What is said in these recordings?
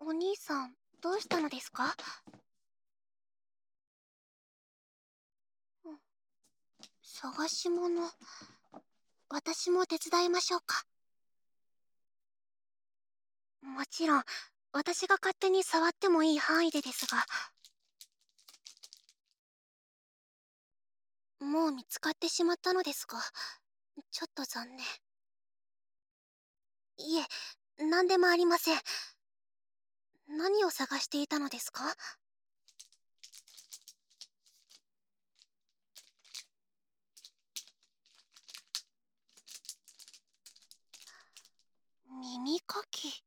お兄さん、どうしたのですか？うん、探し物。私も手伝いましょうか？もちろん、私が勝手に触ってもいい範囲でですが。もう見つかってしまったのですが、ちょっと残念。いえ、何でもありません。何を探していたのですか？耳かき。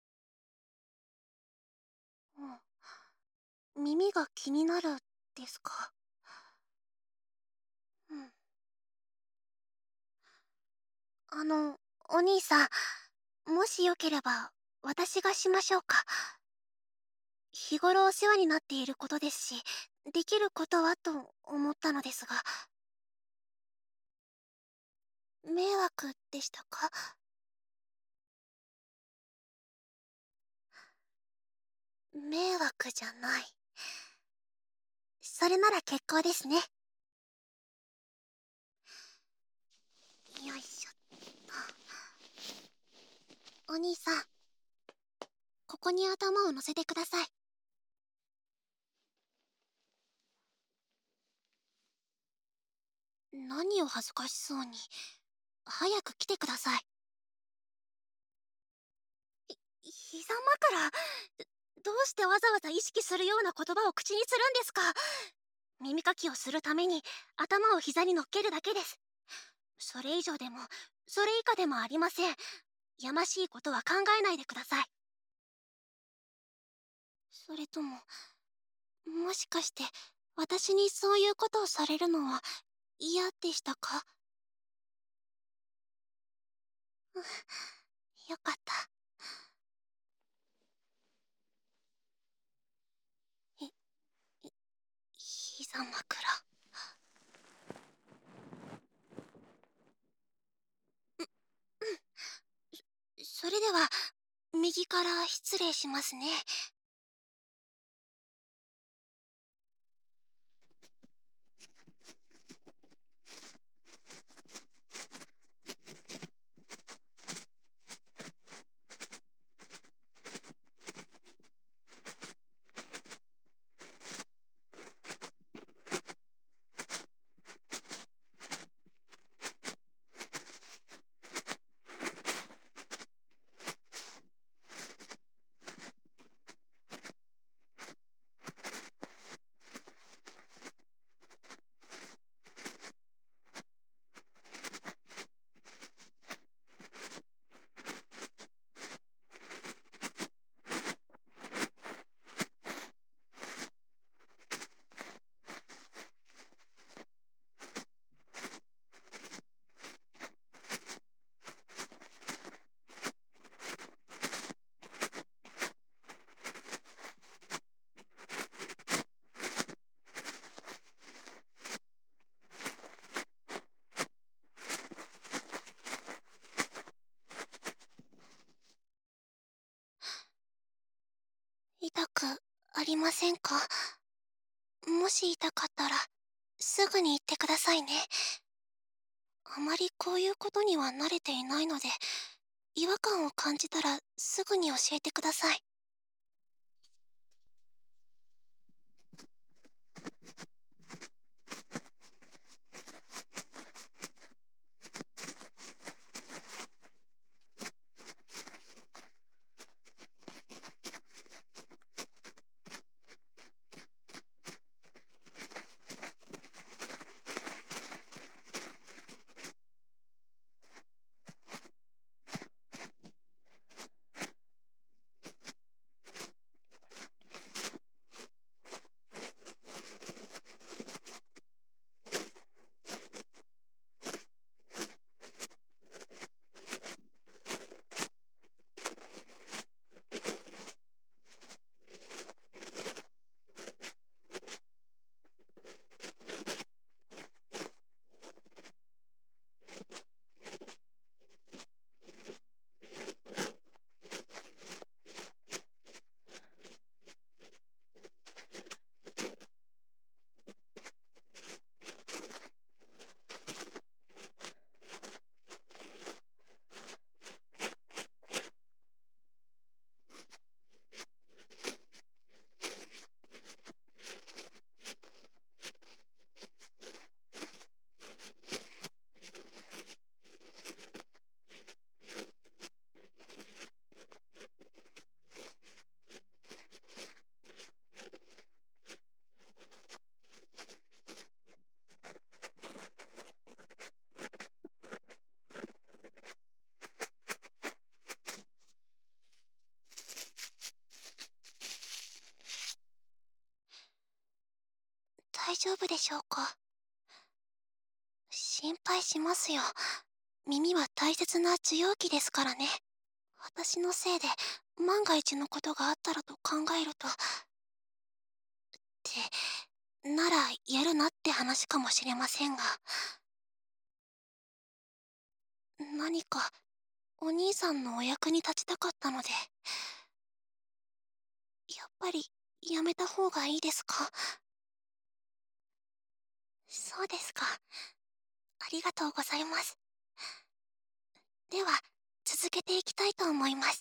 うん、耳が気になるですか？うん。お兄さん、もしよければ私がしましょうか？日頃お世話になっていることですし、できることはと思ったのですが。迷惑でしたか？迷惑じゃない。それなら結構ですね。よいしょっと。お兄さん、ここに頭を乗せてください。何を恥ずかしそうに。早く来てください。膝枕。どうしてわざわざ意識するような言葉を口にするんですか？耳かきをするために頭を膝に乗っけるだけです。それ以上でもそれ以下でもありません。やましいことは考えないでください。それとも、もしかして私にそういうことをされるのは嫌でしたか？うん、よかった。い膝枕。それでは右から失礼しますね。痛くありませんか？もし痛かったらすぐに言ってくださいね。あまりこういうことには慣れていないので、違和感を感じたらすぐに教えてください。 丈夫でしょうか。心配しますよ。耳は大切な受容器ですからね。私のせいで万が一のことがあったらと考えると、ならやるなって話かもしれませんが、何かお兄さんのお役に立ちたかったので、やっぱりやめた方がいいですか？そうですか。ありがとうございます。では、続けていきたいと思います。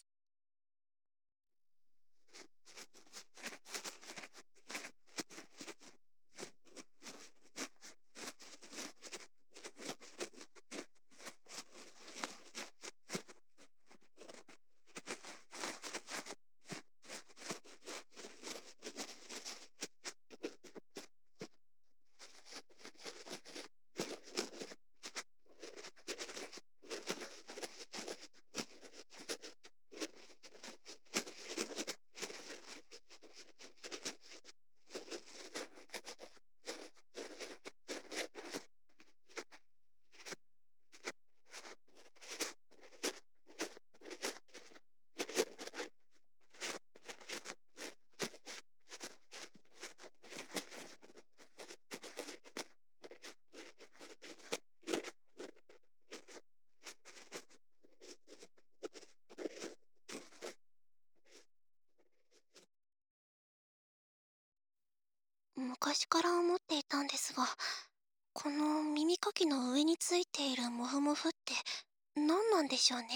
昔から思っていたんですが、この耳かきの上についているモフモフって何なんでしょうね。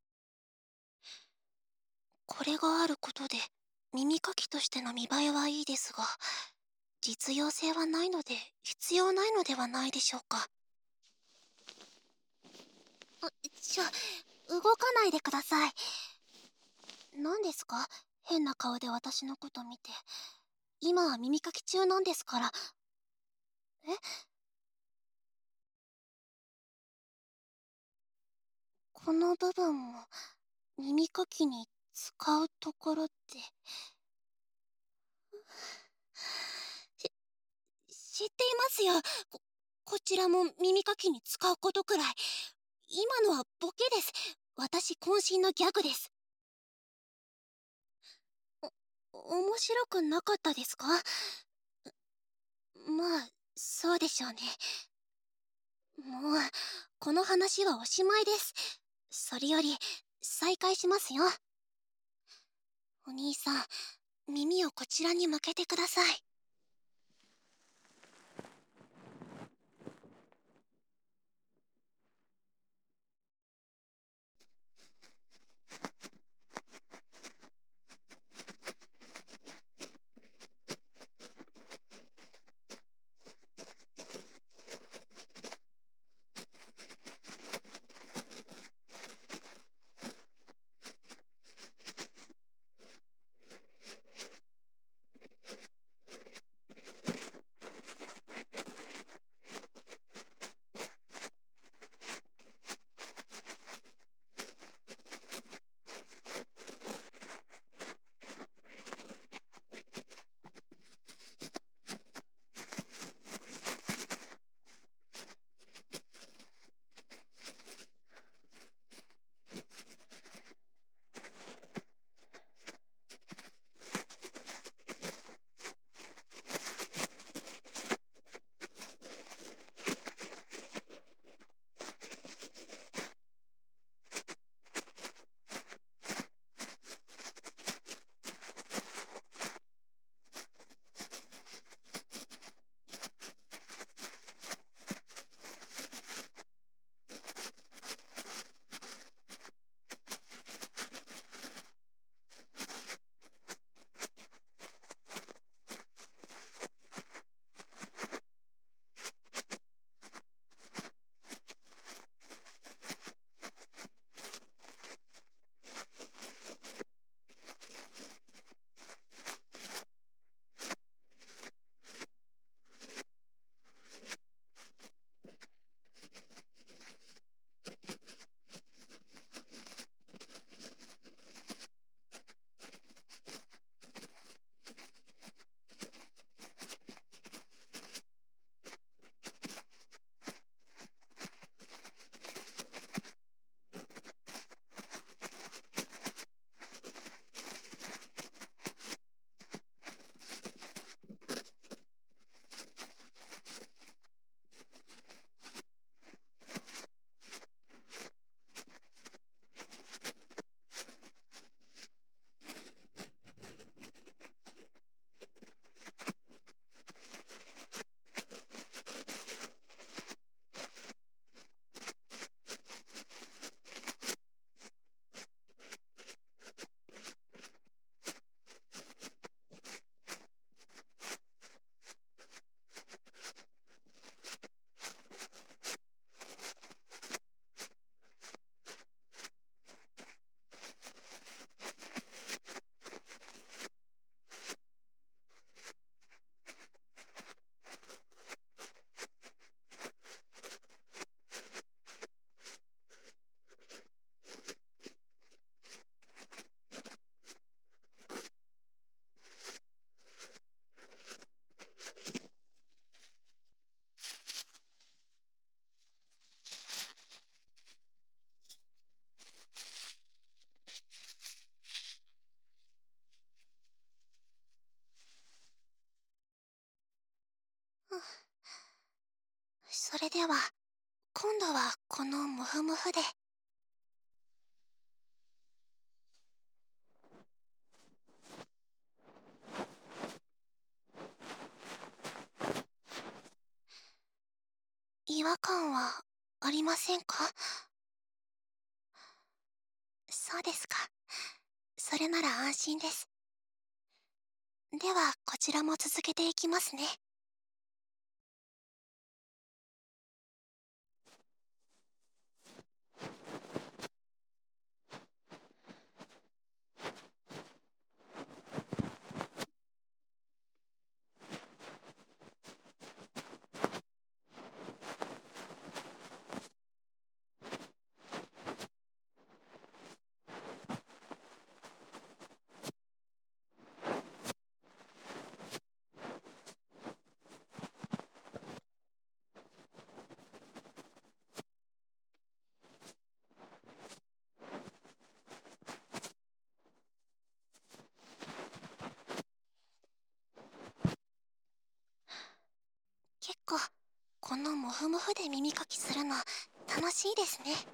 これがあることで耳かきとしての見栄えはいいですが、実用性はないので必要ないのではないでしょうか。あ、動かないでください。何ですか？変な顔で私のこと見て。今は耳かき中なんですから。え、この部分も耳かきに使うところって。知っていますよ。こちらも耳かきに使うことくらい。今のはボケです。私渾身のギャグです。面白くなかったですか？まあ、そうでしょうね。もう、この話はおしまいです。それより、再開しますよ。お兄さん、耳をこちらに向けてください。 それでは今度はこのムフムフで。違和感はありませんか？そうですか。それなら安心です。ではこちらも続けていきますね。結構このモフモフで耳かきするの楽しいですね。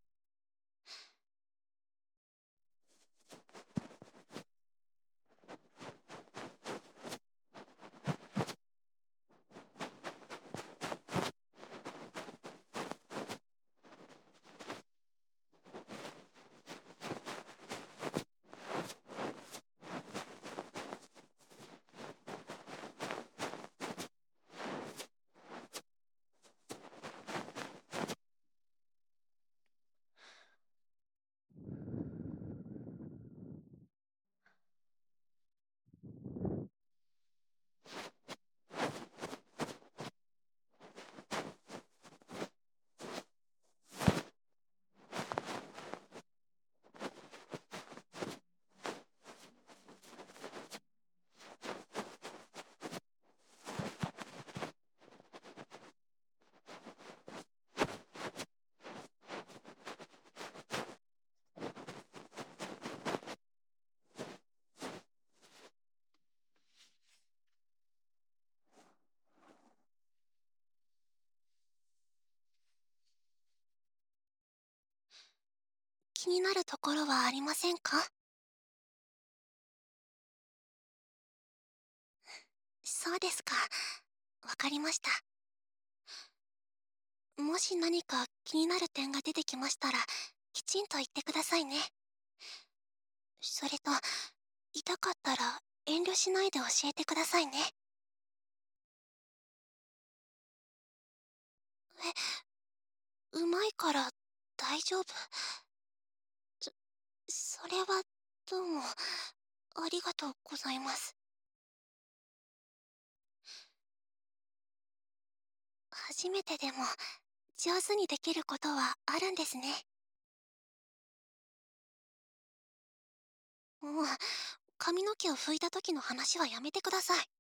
気になるところはありませんか？そうですか。わかりました。もし何か気になる点が出てきましたら、きちんと言ってくださいね。それと、痛かったら遠慮しないで教えてくださいね。うまいから大丈夫。それはどうもありがとうございます。初めてでも上手にできることはあるんですね。もう髪の毛を拭いた時の話はやめてください。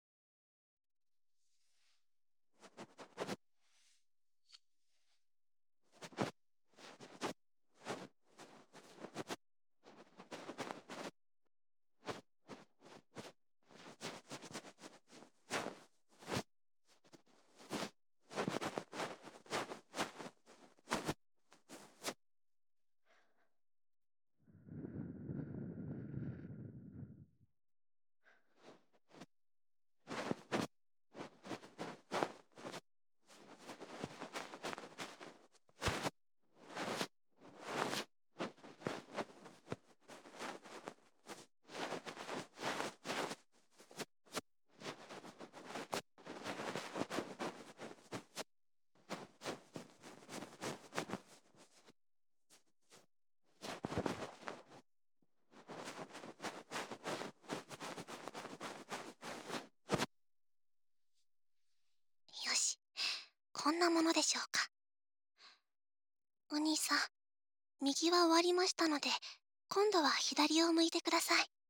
よし、こんなものでしょうか。お兄さん、右は終わりましたので、今度は左を向いてください。